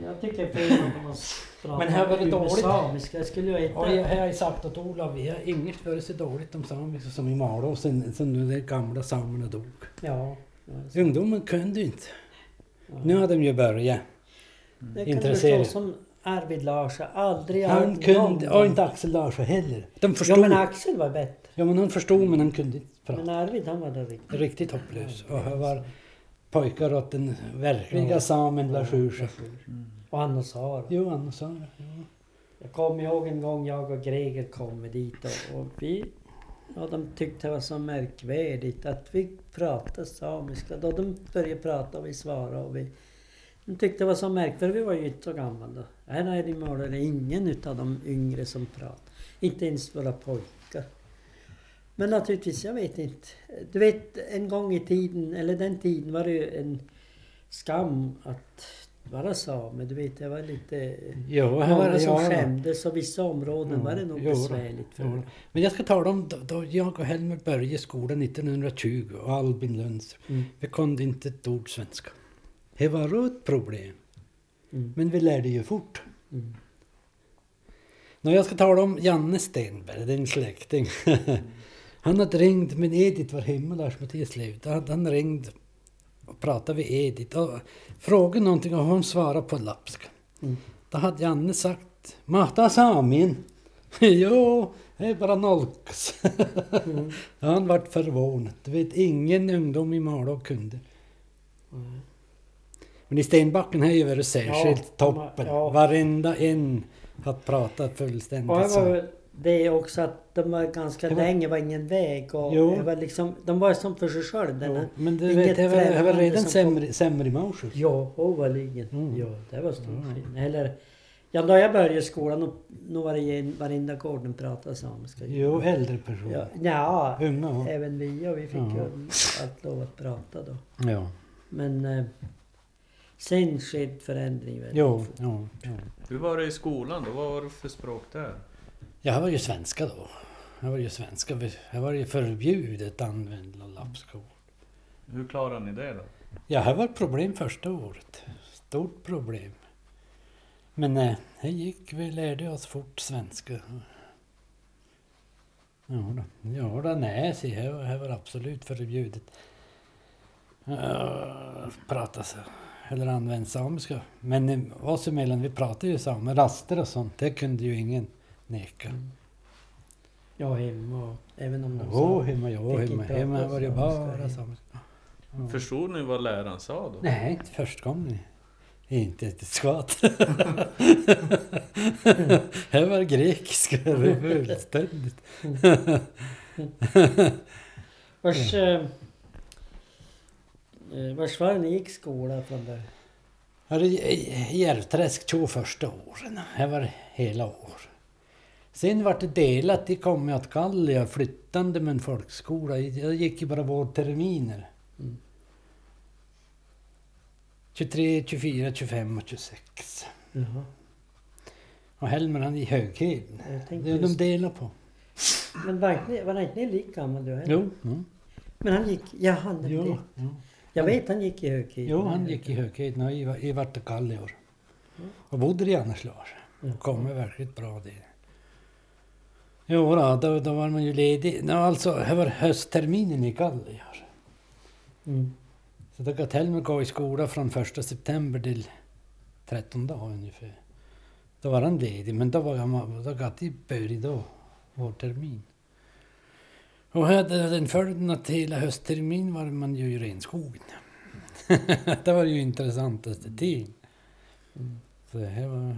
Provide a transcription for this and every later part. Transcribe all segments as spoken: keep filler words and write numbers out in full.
jag tycker det är fel att man pratar. Men här var det dåligt. Samiska, jag skulle ju Och heta... jag har ju sagt att Olav, vi har inget varit så dåligt om samiska som i Malå sen, sen nu de gamla samerna dog. Ja. Ungdomen kunde ju inte. Ja. Nu har de ju börjat. Det kan intressera. du förstå som Arvid Larsson. Aldrig Han någon kunde, gång. och inte Axel Larsson heller. De förstod. Ja, men Axel var bättre. Ja, men han förstod, men han kunde inte prata. Men Arvid, han var där riktigt. Riktigt hopplös. Och han var pojkar åt den verkliga Ja. samen Lars Ursa. Mm. Och Anna Sara. Jo, Anna Sara. Ja. Jag kommer ihåg en gång jag och Greger kom dit och, och vi... Ja, de tyckte det var så märkvärdigt att vi pratade samiska. Då de började prata och vi svarade och vi... De tyckte det var så märkvärdigt, vi var ju inte så gamla då. Här är det målade ingen utav de yngre som pratade. Inte ens våra pojkar. Men naturligtvis, jag vet inte. Du vet, en gång i tiden, eller den tiden var det ju en skam att vara same. Du vet, det var lite... Jo, här många var det, som ja, skämdes och vissa områden Mm, var det nog jo, besvärligt för. jo. Men jag ska tala om då, då jag och Helmer började skolan nittonhundratjugo och Albin Lunds. Mm. Vi kunde inte ett ord svenska. Det var ett problem. Mm. Men vi lärde ju fort. Mm. När jag ska tala om Janne Stenberg, det är en släkting. Han hade ringt, men Edith var hemma, Lars Mattias levde. Han, han ringde och pratade med Edith och frågade någonting och hon svarade på lapska. Mm. Då hade Janne sagt, Mata samin. Jo, det är bara nolkas. Mm. Han vart förvånad. Du vet, ingen ungdom i Malå kunde. Mm. Men i Stenbacken har ju varit särskilt Ja, toppen. ja. Varenda en har pratat fullständigt. Och det så. var det också att de var ganska Det var- länge, var ingen väg och Jo. det var liksom, de var som för sig själva. Jo, den- men du inget vet, det var, det var främmande redan som sämre, sämre i Mausjö. Ja, overligen. Mm. Ja, det var stor Mm. skillnad. Eller, ja, då jag började skolan, och nu var det ju varenda gården pratade samiska. Jo, äldre personer. Ja, ja, Unga. Ja. även vi, och vi fick Ja. ju allt lov att prata då. Ja. Men eh, sen skedde förändring väldigt Jo, fort. ja, ja. Hur var det i skolan då? Vad var det för språk där? Jag var ju svenska då. Jag var ju svenska. Jag var ju förbjudet att använda lapskor. Hur klarade ni det då? Ja, det var ett problem första året. Stort problem. Men nej, det gick. Vi lärde oss fort svenska. Ja då, ja då nej, så det var, det var absolut förbjudet. Uh, prata så, eller använda samiska. Men eh, oss emellan, vi pratade ju samma raster och sånt. Det kunde ju ingen neka. Mm. Ja, hemma och även om de Jo, sa... hemma, jo, fick hemma. inte Hemma prata var det samiska bara hemma. samiska. Ja. Förstod ni vad läraren sa då? Nej, inte första gången. Inte ett skvatt. Det var grekiska, det var fullständigt. Vars, eh, eh, vars var det ni gick skola från där? Här i Järvträsk två första åren. Det var hela år. Sen var det delat, det kom jag att kalla jag flyttande med en folkskola. Jag gick ju bara vårterminer. Mm. tjugotre, tjugofyra, tjugofem och tjugosex. Jaha. Och Helmer han i Högheden. Jag Det tänkte är de just, delar på. men var inte, var inte ni lika gammal du heller? Jo, jo. Men han gick, ja han, Jo, det, jo. jag vet han gick i högtid. Jo, han gick i Högheden och i, i vart och kall i år. Och bodde i Annerslars. Ja. Och kom verkligt bra det. Jo då, då, då var man ju ledig. No, alltså, det var höstterminen i Kall i år. Mm. Så då gav Helmer gå i skola från första september till trettonde dagar ungefär. Då var han ledig, men då var han, då gav det började då, vår termin. Och hade den följden att hela hösttermin var man ju i renskogen. Det var ju intressantaste tiden. Mm. Så det här var...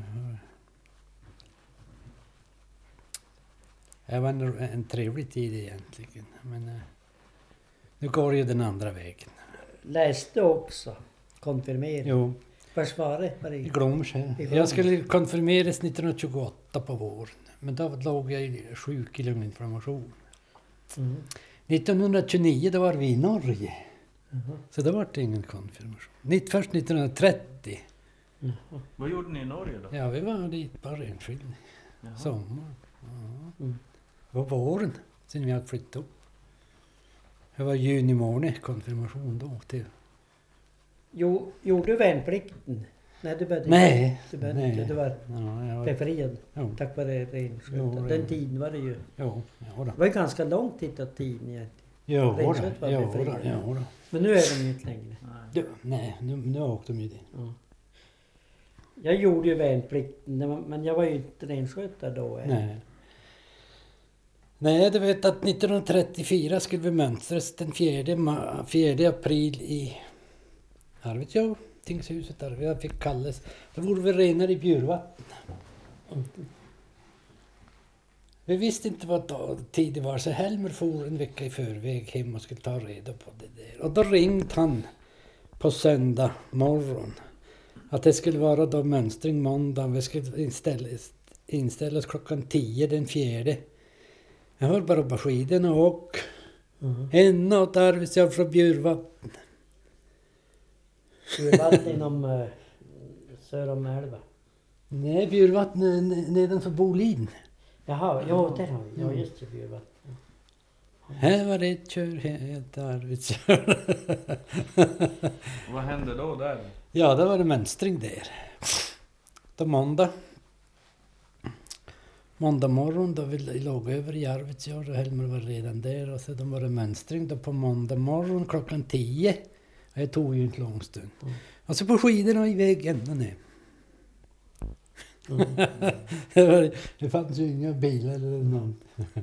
Det var en, en trevlig tid egentligen. Men eh, nu går ju den andra vägen. Läste också konfirmering. Jo, Vars var det? Var det? i Glomers här. I Jag Glomers. skulle konfirmeras nittonhundratjugoåtta på våren. Men då låg jag i sjuk i lunginflammation. Mm. nittonhundratjugonio då var vi i Norge. Jaha. Så det var det ingen konfirmation. Nitt, först nittonhundratrettio. Jaha. Vad gjorde ni i Norge då? Ja, vi var dit bara renskiljning. Jaha. Sommar. Ja. Mm. Det var våren sen vi hade flyttat upp. Det var juni månad konfirmation då till. Jo, gjorde du värnplikten? Nej, du började Nej, inte. Du började nej. inte. Du var Ja, jag var, befriad jo, tack vare Jo, renskötare. Den ren- tiden var det ju. jo, ja, då. Det var ju ganska långt hitåt tiden egentligen. Jo, då, Rensköt var jo, då, befriad. jo, då. Men nu är de ju inte längre. Du, nej, nu, nu åkte de ju dit. Ja. Jag gjorde ju värnplikten, det var- men jag var ju inte renskötare då än. Nej. Nej, du vet att nittonhundratrettiofyra skulle vi mönstras den fjärde, ma- fjärde april i Arvidsjaur, tingshuset där. Jag fick kallas. Då vore vi renare i Bjurvatten. Vi visste inte vad dag, tid det var, så Helmer for en vecka i förväg hem och skulle ta reda på det där. Och då ringde han på söndag morgon att det skulle vara då mönstring måndag. Vi skulle inställa, inställa oss klockan tio den fjärde. Jag var bara på skidorna och Mm. en åt Arvidsjaur från Bjurvatten. Bjurvatten inom uh, söder om älva. Nej, Bjurvatten är n- nedanför Boliden. Jaha, jo där har vi. Ja just det, Bjurvatten. Här var det ett kör helt Arvidsjaur. Vad hände då där? Ja, det var det mönstring där. Då måndag. Måndag morgon då vi låg över i Arvidsjaur och Helmer var redan där. Och sedan var det mönstring då på måndag morgon klockan tio. Det tog ju inte lång stund. Mm. Och så på skidorna iväg ända ner. Mm. det, var, det fanns ju inga bilar eller något.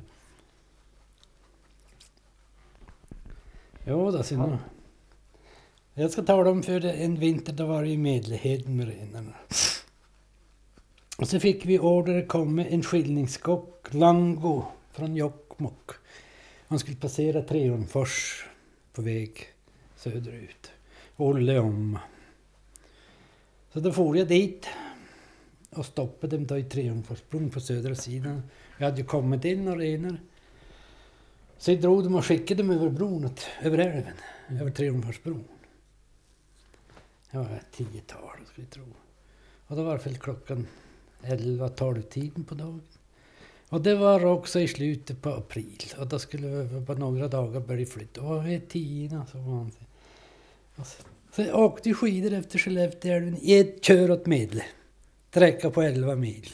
Jo då, sen. Ja. Jag ska tala om för det, en vinter då var det ju Medligheten med renarna. Och så fick vi order komma en skilningsskock, Lango, från Jokkmokk. Han skulle passera Treormfors på väg söderut. Olle om. Så då for jag dit och stoppade dem då i Treormforsbron på södra sidan. Jag hade ju kommit in och renar. Så jag drog dem och skickade dem över bron, åt, över älven, Mm. över Treormforsbron. Det var ett tiotal, skulle jag tro. Och då var det väl klockan elva tolv tiden på dagen. Och det var också i slutet på april. Och då skulle vi på några dagar börja flytta. Och vi är tio, så var han. Och så, så jag åkte skidor efter Skellefteälven i ett kör åt Medle. Sträcka på elva mil.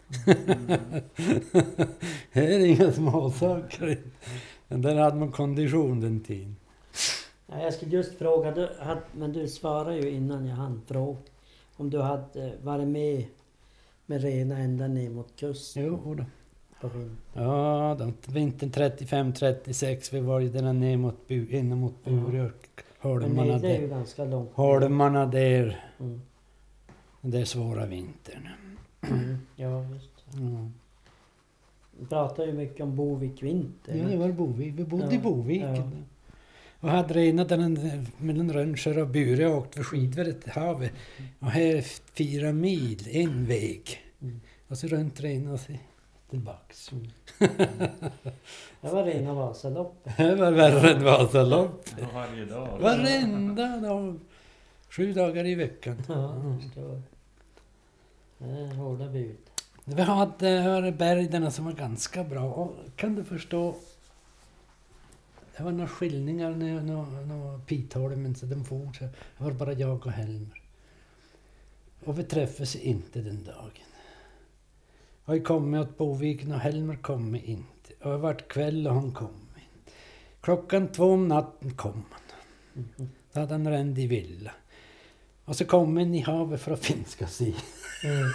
Det är inga småsaker. Men där hade man kondition den tiden. Ja, jag skulle just fråga, du, hade, men du svarade ju innan jag hann fråga om du hade varit med med rena ända ner mot kusten Jo då. på vintern. Ja, då, vintern trettiofem trettiosex, vi var ju där ner mot, bu, in mot Burök. Men Holmarna det är ju där. ganska långt. Holmarna där. Mm. Det är svåra vintern. Mm. Ja, just det. Mm. Vi pratar ju mycket om Bovik vinter. Ja, det var Bovik. Vi bodde Ja, i Boviken. ja. Och hade renat den mellan Rönnskär och Bure och åkt för skidväder till havet. Och här är fyra mil, en väg. Mm. Och så runt rena och så tillbaks. Mm. Det var rena Vasaloppet. Det var värre än Vasalopp. Ja, varje dag. Varenda dag. Sju dagar i veckan. Ja, jag förstår. Det är hårda bud. Vi hade här bergen som var ganska bra. Och kan du förstå? Det var några skillningar, några, några, några pitholmen, så de for. Så det var bara jag och Helmer. Och vi träffades inte den dagen. Och jag kom åt Boviken och Helmer kom inte. Och det vart kväll och han kom inte. Klockan två om natten kom han. Mhm. Då hade han ränd i villa. Och så kom han i havet från finska sidan. Mm.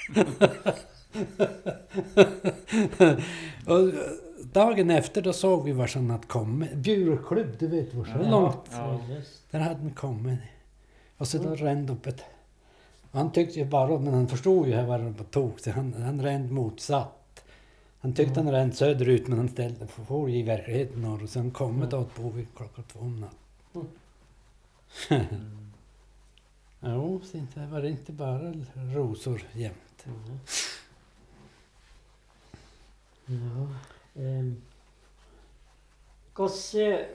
Och dagen efter då såg vi var han hade kommit. Bjurklubb, du vet var så Ja. långt. Ja, just. Där hade han kommit. Och så då rände upp ett... Han tyckte ju bara, men han förstod ju här vad han på tog. Så han, han rände motsatt. Han tyckte Mm. han rände söderut, men han ställde för i verkligheten norr. Och sen kom Mm. det åt Bovik klockan två om natten. Mm. Jo, så inte var det inte bara rosor jämt. Mm. Ja. Um. Gosse eh,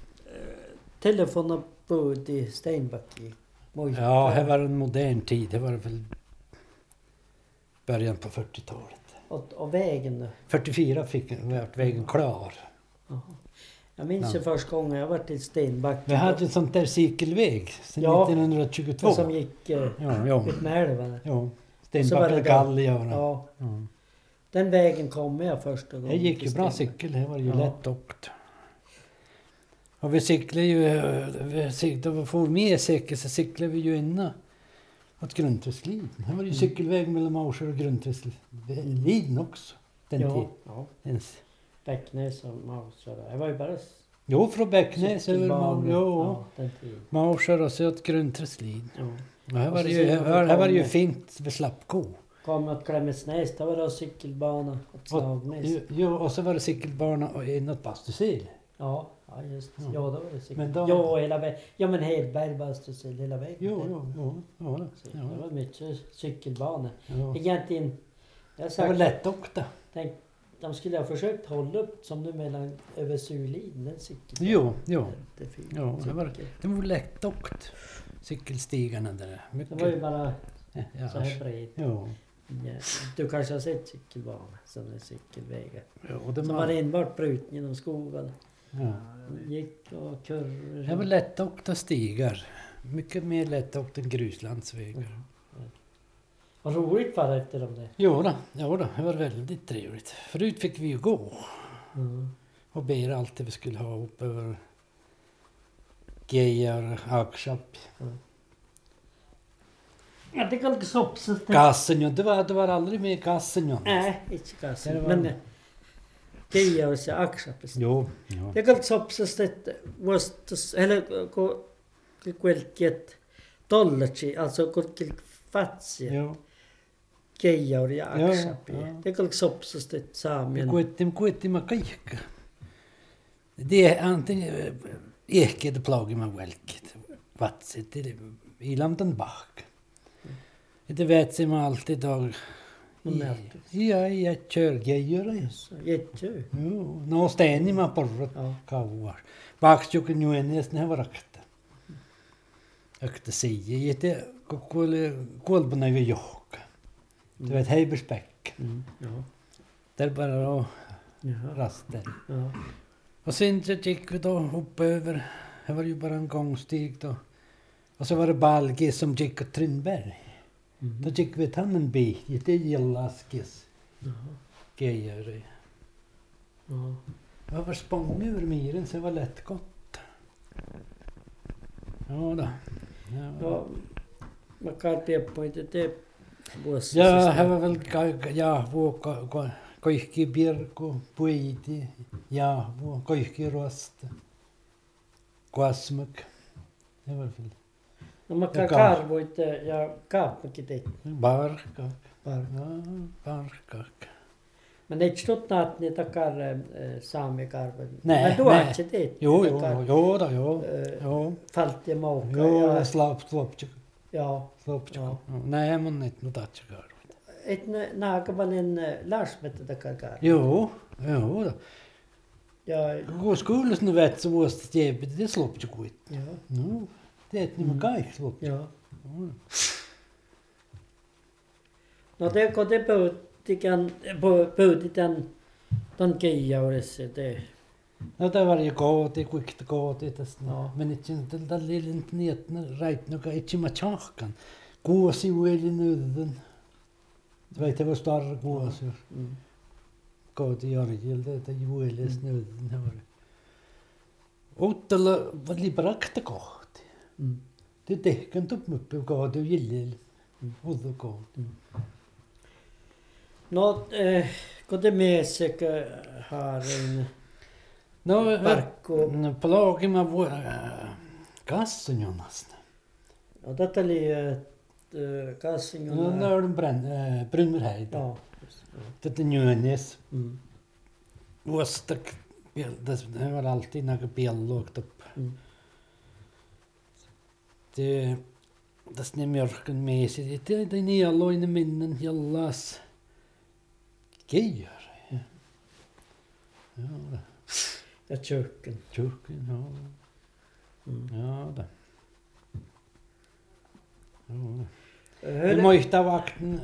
telefonabud i Steinbacki. Ja, här var en modern tid. Det var väl början på fyrtiotalet. Och, och vägen då? fyrtiofyra fick var vägen klar. Jaha. Jag minns ju Ja. första gången jag var till Stenbacken. Vi hade ett sånt där cykelväg sen Ja. nittonhundratjugotvå. som gick eh, Ja, ja. ut med älven. Ja. Så var Stenbacken det och där. Gallia. Ja. Ja, Ja. den vägen kom jag första gången. Det gick till ju bra Stenbacken. cykel, det var ju Ja. lätt åkt. Och vi cyklade ju, vi cyklade, då vi får med cykel så cyklade vi ju innan åt Grundträskliden. Det var ju Mm. cykelväg mellan Mauscher och Grundträskliden också. Den Ja, tiden. ja. Ens. Bäcknäs och Mausar. Det var ju bara Jo, från Bäcknäs över cykelbanor. Mauscher. Jo, Ja, den tiden. Mauscher och så åt Grundträskliden. Ja. Och här Och var så det ju, ser man här, här var det ju kommer- fint vid Slappko. Kom åt Klemensnäs, där var det cykelbana åt Slagnäs. Jo, jo, och så var det cykelbana och inåt Bastusel. Ja, ja just Ja. ja. då var det cykel. Men då- Ja, hela vägen. Ja men Hedberg, Bastusel, hela vägen. Jo, jo, jo. Ja, det- Så Det ja, var mycket cykelbanor. ja. Egentligen, jag har Det var sagt, lättåkta. tänk, de skulle ha försökt hålla upp som nu mellan över Suliden, den cykelbanan. Jo, jo. Jättefin Ja, det var- cykel. Det var lättåkt. Cykelstigarna där. Det Mycket. var ju bara Ja, så här bred. jo. Ja. Du kanske har sett cykelbanor, sådana cykelvägar. Jo, och det Så var var, det enbart bruten genom skogen. ja. Gick och kurror. Det var lättåkta stigar. Mycket mer lättåkt än gruslandsvägar. Vad roligt var det efter de där. Jo då, jo då, det var väldigt trevligt. Förut fick vi ju gå Mm. och bära allt det vi skulle ha upp över Gejar, Akshap. Ja, det kan sopsas det. Gassen, ja. Det var, det var aldrig med gassen, ja. Nej, inte gassen. Det var- Men Geja och så Akshapis. Jo, jo. Det kan sopsas det. Vastas, eller kulket dollarci, alltså kulket fatsia. Jo. Geja och Ja, Akshapi. ja. Det kan sopsas det Me saamien. koettiin, koettiin kaikki. Det är antingen ehkeitä plaugimaan välkit, vatsit, ilamtan bak. Det vet sig man alltid då. Man märker. Ja, jag kör grejer. Jättekul. Jo, no stäni man porrat Ja. kauar. Baksjuken ju en nästan här var rakta. Akta säger, jätte kuole kuolpana ju johka. Du vet Heibersbäck. Mm. Ja. Där bara då Jaha. rasten. Ja. Och sen så gick vi då upp över, det var ju bara en gångstig då. Och så var det Balge som gick åt Trindberg. Mm. Då gick vi tam en bit, det är Gällaskis Jaha. grejer. Ja. Det var spång över myren så det var lätt gott. Ja då. Ja, Ja. Man kan på inte det. Bussar ja sig det var väl, ka- ja, vår kaikki björk och puidi, ja, vår kaikki rost. Kasmuk. Det var väl No man kan Ja, karvo inte, ja kaappakin det. barka. Bara. Ja, barkak. Men det är inte stått att ni takar äh, saamikarven. Nej, Men du nej. har inte det. Jo, Ni jo, takar, jo då, jo. äh, Jo, Falt ja mauka. jo, Ja. slap, slapчик, Ja. slapчик. Ja. Nej, mun inte något att göra. Et naakapanen Larsmetta takar karvo. Jo, jo då. Ja. Kun skoulus nu vet så vuosta jäbit, det slapчик ut. Ja. No, det är ni med kai slapчик. Ja. No det kun te pöytikan, pöytitän ton kiijaudessa te. No det var ju kooti, kuikta kooti tästä. Ja. Men itse tältä liilin niin, että rait noka itse mä tjahkan. Kuosi ueli nöden. Du vet, det var större kuosi. Mm. Kooti Jorgilta, että juelis nöden. Det var det. Ottalla var librakta kooti. Mm. Det tehkän tuppmuppi kooti och gillil. Mm. Uddu kooti. No, eh, kun te miesek har en No, parkku. no palogi mä vuo kassan jonasta. No tätä oli äh, Kassingon. No, no, den bränn, äh, Brunnerheid. Ja. just, ja. Tätä Njönes. Mm. Vuostak, det var alltid några bjällågt upp. Mm. Det, tässä ne mjörken med sig. Det, det är nya loinen minnen, jallas. Gejar. Mm. Ja, Ja köken. tjuken, ja. Mm. Ja, det. Ja. Det Hörde- möjta vakten,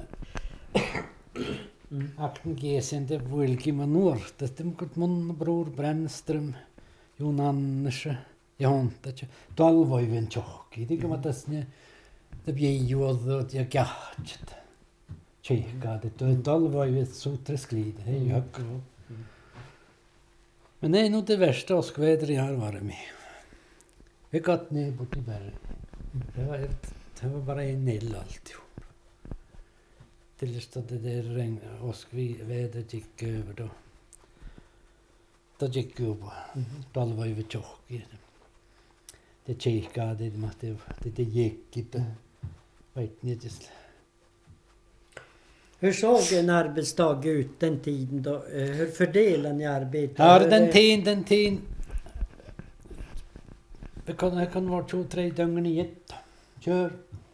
Mm. akten gesen, det vilki man når. Det är mot mun bror Brännström. Jon Anders, ja honta, tuolla voi vielä tjohki. Tiedätkö mä tässä ne, te biejuodot ja kähtset. Tjehkaat, että tuolla voi vielä suutresklida, hei ju hökka. Men det är nog det värsta åskväder jag har varit med. Vi gått ner bort i bergen. Det var, ett, det var bara en ill alltihop. Tills då det där regn, åskvädret gick över då. Då gick det upp. Då var vi tjock. Det kikade, det, det, det gick inte. Vet ni, det. Hur såg en arbetsdag ut den tiden då? Hur fördelar ni arbetet? Ja, den tiden, den tiden. Det kan, det kan vara två, tre dygn i ett. Kör.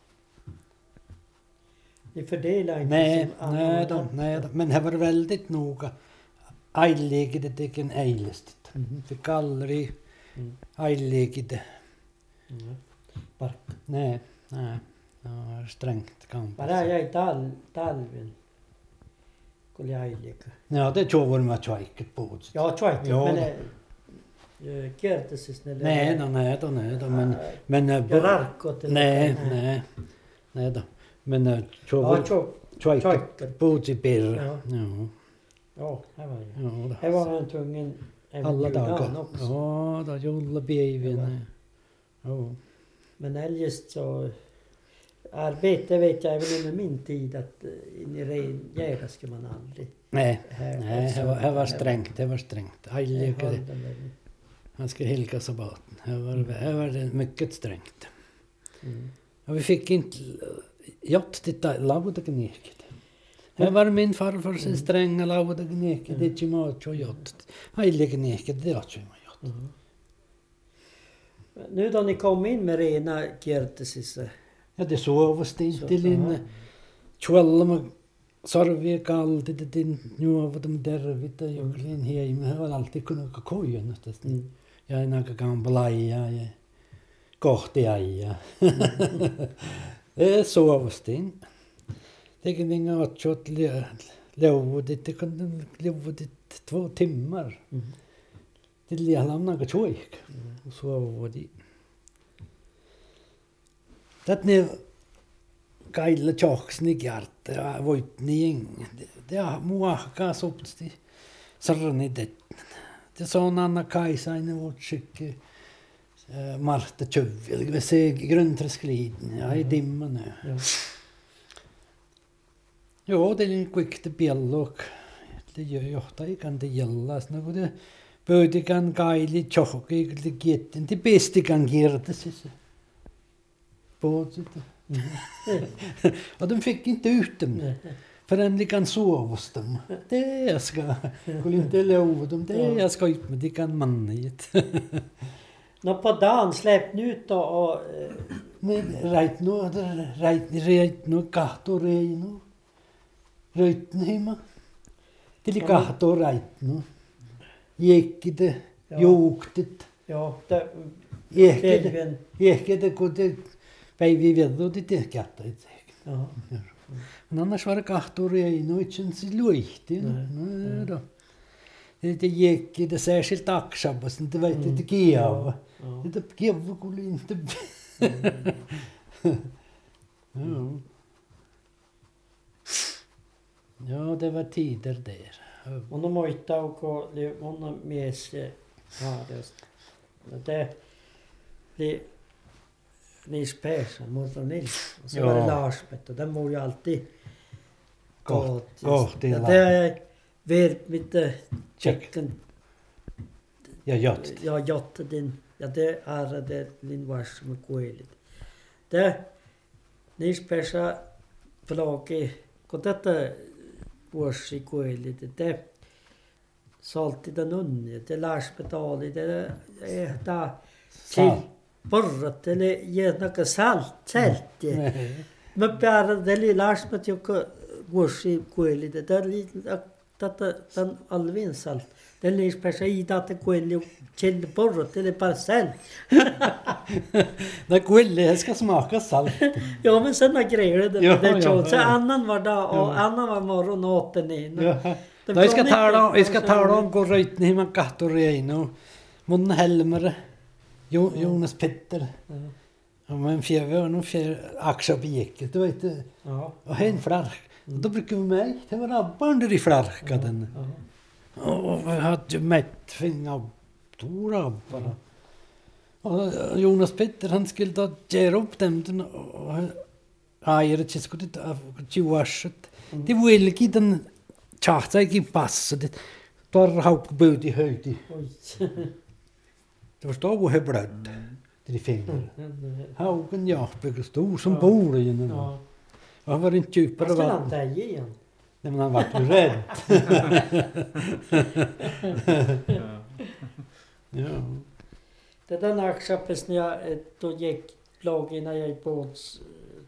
Ni fördelar inte Nej, som nej då, nej då. Men det var väldigt noga. Ejligade det en ejlistigt. Mhm. Fick aldrig Mm. ejligade. Mm. Bark. Nej, nej. Det var strängt kamp. Bara jag i tal, talven. Skulle jag lika. Ja, det tror jag var tjejket på. Ja, tjejket, Ja, men då. eh, kertes snälla. Nej då, nej då, nej då. Men, men, eh, Jag rakot eller nej, nej. Nej då. Men jag tror Ja, var tjo. tjejket tjejket. på i birr. Ja. Ja. Ja, här var jag. Ja, då. Här var han tvungen även Alla julan dagar. också. Ja, då jolla bjevin. Ja. Men eljest så arbete vet jag även under min tid att eh, in i rengärda ska man aldrig. Nej, Här, nej, det var, det var strängt, det var strängt. Ejligade. Han skulle helga sabbaten. Det var, det var det mycket strängt. Mm. Och vi fick inte jott titta lauda gneket. Det var min farfar sin stränga lauda gneket. Det är inte mat och jott. Hejliga gneket, det är inte jott. Mm. Nu då ni kom in med rena kertesis. Ja, det sovas det Så, inte linne. Tjolma sorvi kallt det din nu av de där vita juglin hem. Det var alltid kunna gå kojen. Mm. Jag är några gamla ja. Kohti ja. Det sovas det inte. Det kan inga åt levet, det kan levet två timmar. Mm. Det lär lämna något tjojk. Och så var det. Det nu kailla tjocksni hjärta, ja, voit niin. Det är muahkaa sopsti. Sarni det. Det sa en annan kajsainen vårt skick. Marta Tjövil, vi ser grundträskliden, ja i dimma nu. Ja. Jo, det är en kvickt bjällok. Det gör ju ofta i kan det gällas. Nu det böde kan kaili tjockig, det geten, det bästa kan göra det sig. Bådet. Och de fick inte ut dem. Förrän de kan sova hos dem. Det jag ska. Skulle inte lova dem. Det jag ska ut med. De kan manna hit. Nå på dagen släpp ni ut då och... eh, Men rejt nu, rejt rejt nu, kahto rej nu. Rejt nu hemma. Till kahto rejt nu. Gick det, Ja. joktet. Ja, det... Gick det, Belgien. gick det, kunde päivi veddo det katta. Ja. Men annars var det kahto rej nu, inte känns det luihti. Nej då. Det gick det särskilt akshabbas, det var inte det giava. Ja. Det giava skulle inte... Ja. Ja, det var tider där. Och nu moita och många mies har det. Det blir Nils Persson, morfar Nils. Och så Ja. var det Larsbeth och den var ju alltid Gott, gott i Ja, land. det är ver lite checken. Ja, jott. Ja, jotta din. Ja, det är det linvars med kuelit. Det Nils Persson plågi kun tätä vuosi kuelit. Det salti den unni. Det Larsbeth oli. Det är där Salt. porrat eller ge något salt. Salt. Nej. Mä päädän, eli Larsbeth, joka vuosi kueli, tämä oli tätä tämän alvin salt. Det liis päässä i tätä kueli, kände porrat, eller bara salt. Det kulle, det ska smaka salt. Ja, men sådana grejer. Det, Ja, det ja, ja, så ja. annan var dag och Ja. annan var morgon och åten in. Ja. Jag ska tala om, jag ska tala om går röjt ni man kahto reino. Mon Helmer, jo, Jonas Petter. Ja. Ja, men fjär, vi har nog fjär axar på gäcket, du vet. Ja. Och en flark. Och då brukar vi med, det var abban där i flarkaden. Ja. Och vi hade ju mätt fingar, stora abbar. Och Jonas Petter, han skulle då göra upp dem. Och Airet skulle ta tjuvarset. Det var ilgi den tjata i passen. Det var haukbud i höjd. Oj. Det var stor och blöd. Det är fingrar. Ja. Haugen ja, stor som Ja. bor i den. Ja. Och han var inte djupare Vad skulle han vatten. ta igen? Nej, men han var ju rädd. Ja. Ja. Det där nackschappes när jag eh, då gick lag innan jag gick båts. eh,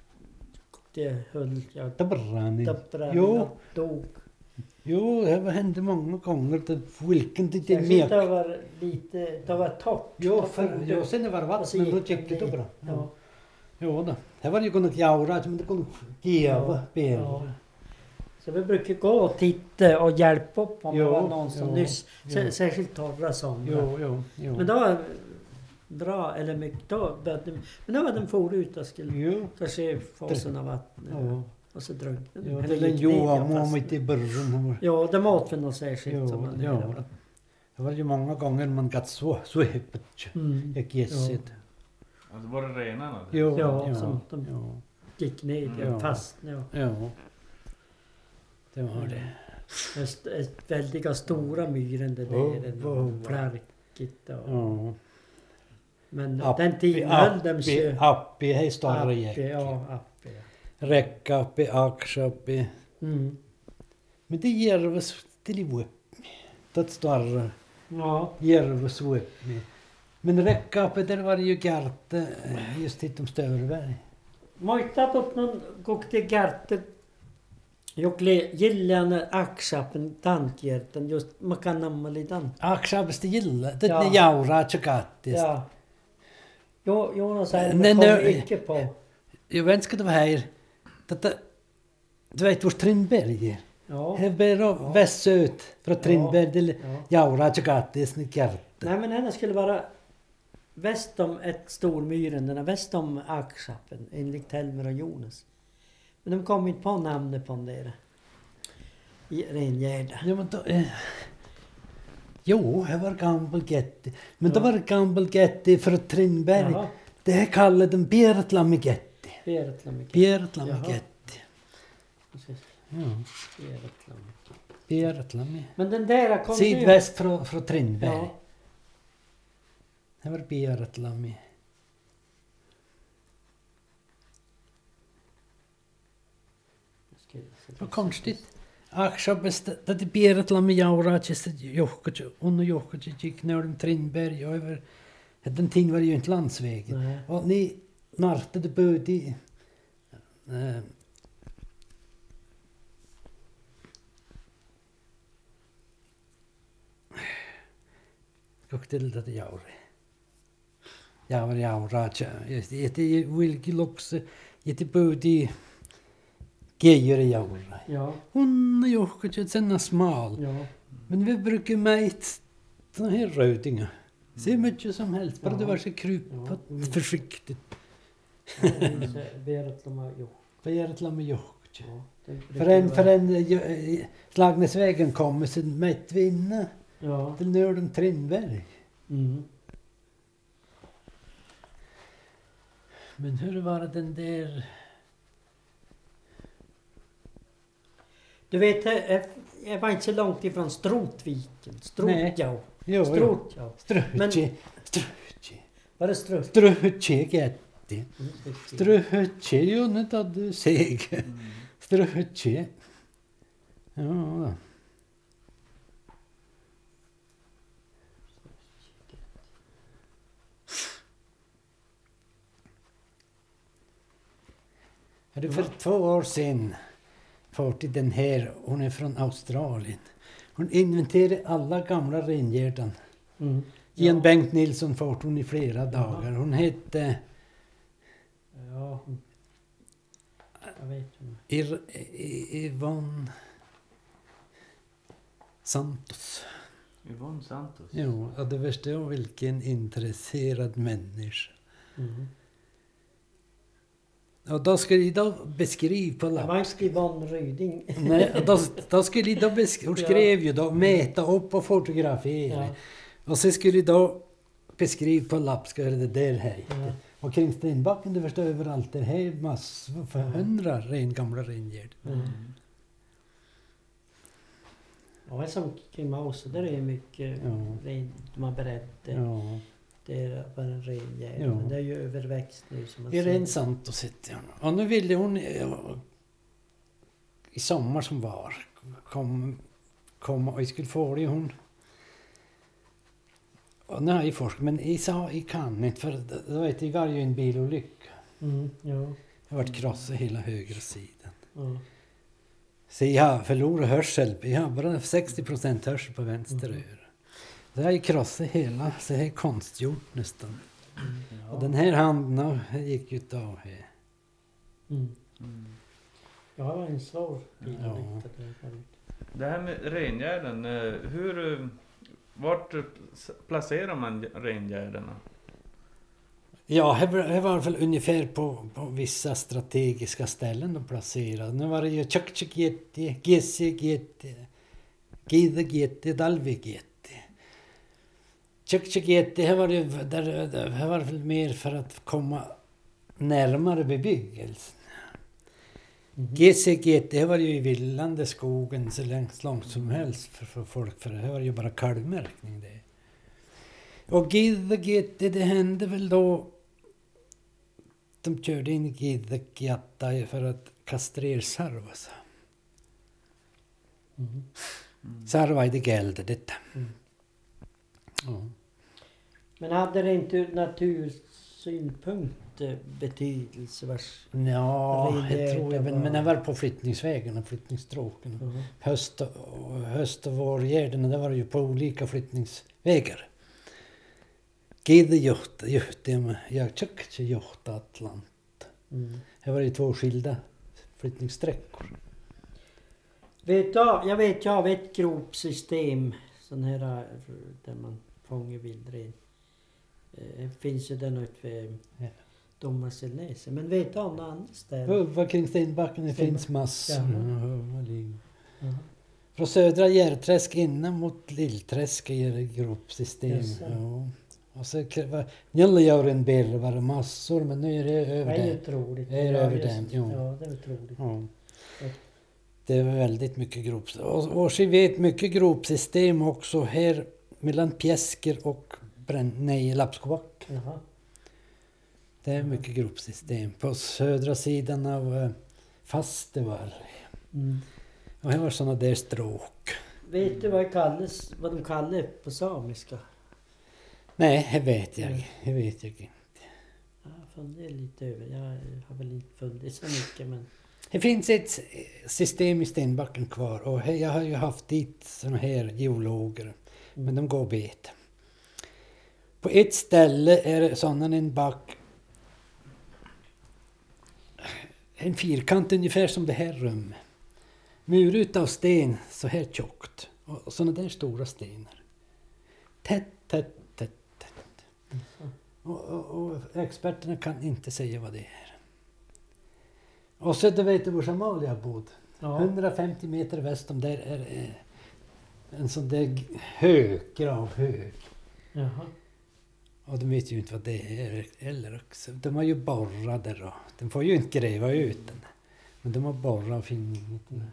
Det höll jag. Det brann inte. Tappade Jo. jag dog. Jo, det hände många gånger. Det, vilken det är Särskilt det mek. var lite, det var torrt. Jo, Då för, for jo, sen det var och så vatten, då gick gick det ner. bra. Ja. Jo då. Det var ju kunnat jaura, men det kunde geva Ja. bära. Så vi brukar gå och titta och hjälpa upp om det Jo, var någon som jo, nyss. jo. Sär- Särskilt torra somrar. Jo, jo, jo. Men då var bra, eller mycket, då började de, men då var de for ut och skulle Jo, kanske få sådana vatten. jo. Och så drunknade de. Jo, Eller det är den gick ner, Johan ja, må fast- mitt i början. Ja, det åt vi nog särskilt. Jo, som man ja. gjorde. Det var ju många gånger man gatt så, så häppet. Mm. Jag gissade. Alltså var det renarna? det? Jo, Ja, ja, som de- ja, Gick ner, Mm. ja. Ja. fast. Ja. ja. Det var det. Ett, ett väldiga stora myren det Oh, där. oh, Oh, Flärkigt och... Ja. Men Appi, den tiden höll de appi, sig... appi, hej större Appi, gick. ja, appi. Ja. Räcka appi, ax appi. Mm. Men det järves till i upp. Det större Ja. järves upp med. Men räcka appi, där var det ju Garte, just hit om Stöverberg. Mojtat upp någon gång till Gärte. Jag gillar axappen, tanthjärtan, just man kan namna lite. Ax appi, det gillar. Det Ja. är jaura, tjogattis. Ja. Jo, Jonas här, Nej, men nej. kom inte på. Jag vet inte vad här. Detta, du vet var Trindberg är? Ja. Här bär västut från Trindberg till Ja. jaura, tjogattis, ni Garte. Nej men henne skulle vara väst om ett stormyren, den är väst om axappen enligt Helmer och Jonas. Men de kom inte på namnet på den där. I Rengärda. Ja, men då, eh, jo, det var gammal Getty. Men Ja. det var gammal Getty från Trindberg. Jaha, Det här kallade de Bjertlam Getty. Beretlamik. Bjertlam Jaha. Getty. Precis, Ja, Beretlamik. Bjertlam. Men den där kom ju... Sydväst från, från Trindberg. Ja. Det var Bjertlam. Vad konstigt. Aksa bestämde det Bjertlam i jaura, just Jokkac, under Jokkac gick norr om Trindberg och över. Den ting var ju inte landsvägen. Nej. Och ni nartade bödi. Eh, och till det jaure. Jaure jaura. Det är vilket också. Det är bödi. Gejer i jaura. Ja, Hon är ju också sen smal. ja. Men vi brukar mäta såna här rödingar. Så mycket som helst. Bara Ja. det var så krypa Ja. Mm. försiktigt. Beretlamik, jo. Vad gör ett lamm jock? Ja, det brukar För en, vara- för en eh, Slagnäsvägen kommer sen mätt vinna Ja. till Nörden Trindberg. Mm. Men hur var den där? Du vet, jag, jag var inte så långt ifrån Strotviken. Strotjau. Jo, jo. Strotjau. Strutje. Strutje. Var det Strut? Strutje Getty. Mm. Strutje, jo nu tar du seg. Mm. Strutje. Ja då. Är det för två år sedan for till den här, hon är från Australien. Hon inventerade alla gamla rengärden. Mm. Gen Ja. Bengt Nilsson fort hon i flera dagar. Hon hette Ja. Jag vet inte. Ir, I- Yvonne Santos. Yvonne Santos. Jo, och det värsta är vilken intresserad människa. Mm. Och då skulle jag då beskriva på Det lapp. var inte Yvonne Ryding. Nej, då, då skulle jag då beskriva, hon skrev ju då, mäta upp och fotografera. Ja. Och så skulle jag då beskriva på lapp, ska det där här. Ja. Och kring Stenbacken, det förstår överallt, det här är massor, för hundra ren, gamla rengärd. Mm. Ja, det är som kring Mause, där är mycket Ja. ren, de har berättat. Ja. Det är bara en ren jävel, Ja. men det är ju överväxt nu som man Det är säger. rent sant att sitta. Och nu ville hon ja, i sommar som var kom, kom och jag skulle få det hon. Och nu har jag forskat, men jag sa jag kan inte för då vet jag, jag ju en bilolycka. Mm, ja. Jag har varit krossad hela högra sidan. Ja. Så jag har förlorat hörsel. Jag har bara sextio procent hörsel på vänster Mm. öra. Så jag har krossat hela, så det är konstgjort nästan. Mm. Och den här handen här gick ju av här. Mm. Mm. Ja, det var en svår bilolycka. Ja. där förut. Det här med rengärden, eh, hur, eh, vart eh, s- placerar man rengärderna? Ja, här var, här var väl ungefär på, på vissa strategiska ställen de placerade. Nu var det ju Tjöktsjögetti, Gessegetti, Gidegetti, Dalvigetti. Tjöktsjögetti, här var det ju där, där, här var det väl mer för att komma närmare bebyggelsen. Mhm. Gessegetti, här var det ju i villande skogen så långt, långt som helst för, för folk, för här var det ju bara kalvmärkning det. Och Gidegetti, det hände väl då de körde in i Gidegetti för att kastrera sarvas. Mhm. Mm. Sarva är det gällde detta. Mm. Ja. Men hade det inte ur natursynpunkt eh, betydelse vars... Ja, Det jag tror jag, var- men, men det var på flyttningsvägarna, flyttningsstråken. Mhm. Höst och, höst och vårgärderna, det var ju på olika flyttningsvägar. Gide Johta, Johta, jag tyckte Johta Atlant. Mm. Det var ju två skilda flyttningssträckor. Vet jag, jag vet jag har ett gropsystem, sån här eh, där man fångar vildren. Eh, Det finns ju den ute vid Ja. Domarselnäset. Men vet du om något annat ställe? Över kring Stenbacken det Stenbacken. finns massor. Jaha. Ja, vad ligger- Ja. Från södra Järträsk innan mot Lillträsk är det gropsystem. Jaså. Ja. Och så Njälläjauren ber var det massor, men nu är det Det över är ju det. otroligt. Det är Ja, över just- den, jo. Ja, det är otroligt. Ja. Ja. Det är väldigt mycket grop. Och, och så vet mycket gropsystem också här mellan Pjäsker och Bränn, nej, Lappskoback. Jaha. Det är mycket gropsystem på södra sidan av uh, Fasteval. Mm. Och här var sådana där stråk. Vet du vad, det kallas, vad de kallar det på samiska? Nej, det vet jag. Nej. Det vet jag inte. Jag funderar lite över. Jag har väl inte funderat så mycket men... Det finns ett system i Stenbacken kvar och här- jag har ju haft dit såna här geologer, men de går bet. På ett ställe är det sådana en back, en fyrkant ungefär som det här rummet. Murat av sten så här tjockt och sådana där stora stenar. Tätt, tätt, tätt, tätt. Och, och, och experterna kan inte säga vad det är. Och så du vet du var Somalia bodde. Ja. hundrafemtio meter väst om där är eh, en sån där g- hög, gravhög. Jaha. Och de vet ju inte vad det är eller också. De har ju borrat där och de får ju inte gräva ut den. Men de har borrat och finner ingenting.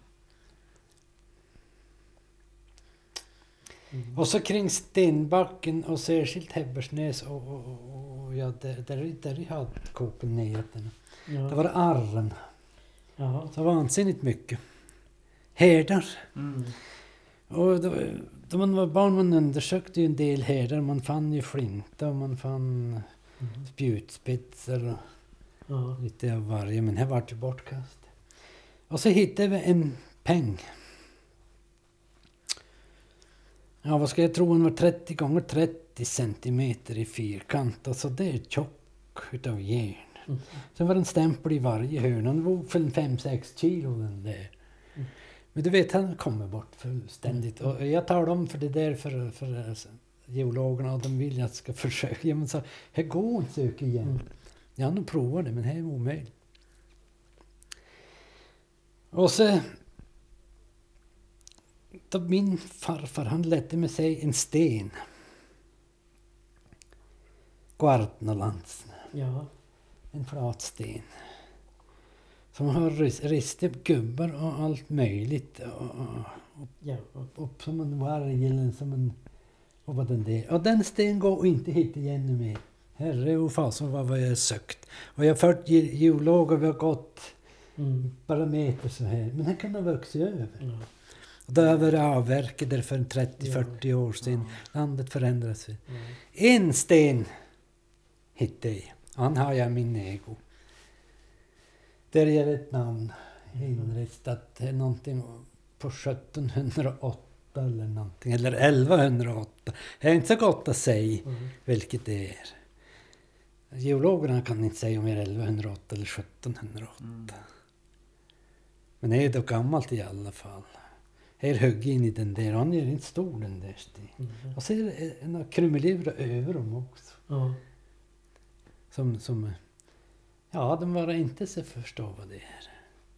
Mm. Och så kring Stenbacken och särskilt Hebbersnäs och, och, och, och ja, där, där, där har kopen näten. Ja. Det var arren. Jaha. Så vansinnigt mycket. Härdar. Mm. Och då, då man var barn man undersökte ju en del härdar. Man fann ju flinta och man fann Mm. spjutspetsar och Ja. lite av varje. Men här var det bortkast. Och så hittade vi en peng. Ja, vad ska jag tro? Den var trettio gånger trettio centimeter i fyrkant. Och så det är tjock utav järn. Mm. Sen var det en stämpel i varje hörna. Den var för fem sex kilo den där. Mm. Men du vet, han kommer bort fullständigt. Mm. Och jag talar om för det där för, för alltså, geologerna, och de vill att jag ska försöka. Ja, men så, här går inte söka igen. Mm. Jag har nog provat det, men det här är omöjligt. Och så... Då min farfar, han lätte med sig en sten. Kvartnalands. Ja. En flat sten. Som har ristat gubbar och allt möjligt. Och, och, Ja. upp, upp som en varg eller som en... Och vad den där. Och den sten går inte hit igen mer. Herre och fasen vad var jag sökt. Och jag har fört ge- geologer, vi har gått Mm. parameter så här. Men den kan ha vuxit över. Ja. Och då har vi avverkat där för trettio fyrtio år sedan. Ja. Landet förändras. Ja. En sten hittade jag. Han har jag i min ego. Där är ett namn inristat. Det är någonting på sjuttonhundraåtta eller någonting. Eller elvahundraåtta. Det är inte så gott att säga Mm. vilket det är. Geologerna kan inte säga om det är elvahundraåtta eller sjuttonhundraåtta. Mm. Men det är då gammalt i alla fall. Här högg in i den där. Han är inte stor den där stenen. Mm. Och så är det en krumelivra över dem också. Ja. Som, som, ja, de var inte så förstå vad det är.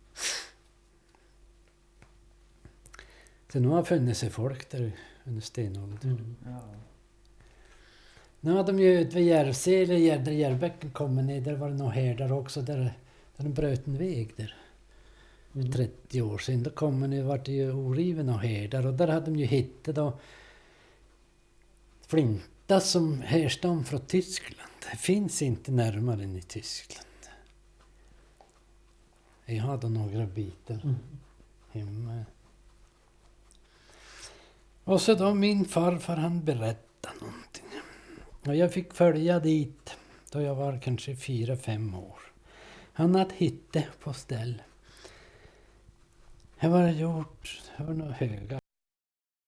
Så nu har funnits sig folk där under stenåldern. Mm. Ja. Nu har de ju ute vid Järvsele, där Järvbäcken kommer ner, där var det nog härdar också, där, där de bröt en väg där. Mm. trettio år sedan, då kommer det, vart det ju oriven och härdar, och där hade de ju hittat då flinta som härstam från Tyskland. Det finns inte närmare än i Tyskland. Jag hade några bitar Mm. hemma. Och så då min farfar, han berättade någonting. Och jag fick följa dit då jag var kanske fyra, fem år. Han hade hittat på ställ. Här var det gjort, det var några höga